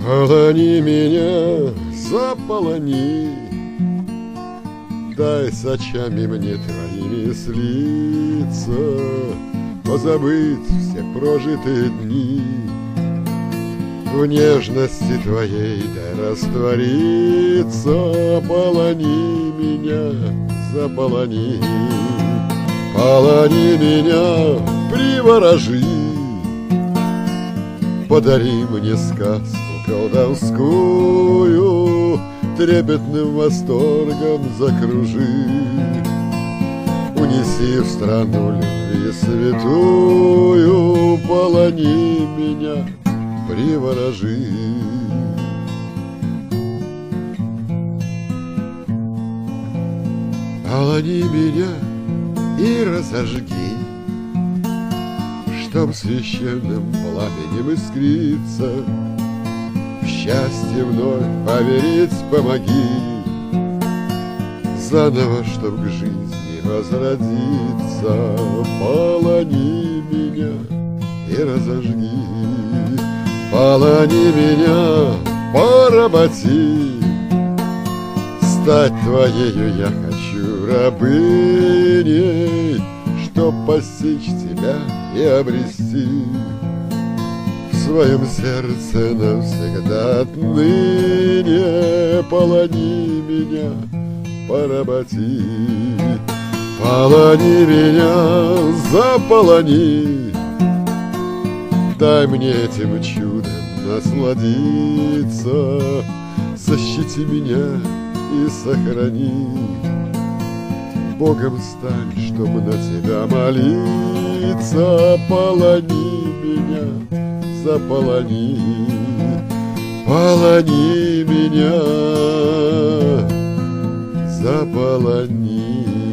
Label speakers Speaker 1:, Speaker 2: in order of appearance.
Speaker 1: Полони меня, заполони, дай с очами мне твоими слиться, позабыть все прожитые дни. В нежности твоей дай раствориться, полони меня, заполони. Полони меня, приворожи, подари мне сказку колдовскую, трепетным восторгом закружи. Унеси в страну любви святую, полони меня, приворожи. Полони меня и разожги, чтоб священным пламенем искриться, в счастье вновь поверить помоги, заново, чтоб к жизни возродиться. Полони меня и разожги, полони меня, поработи, стать твоею я хочу рабыней, чтоб постичь тебя и обрести в своем сердце навсегда отныне. Полони меня, поработи, полони меня, заполони, дай мне этим чудом насладиться, защити меня и сохрани. Богом стань, чтобы на тебя молиться. Полони меня, заполони, полони меня, заполони.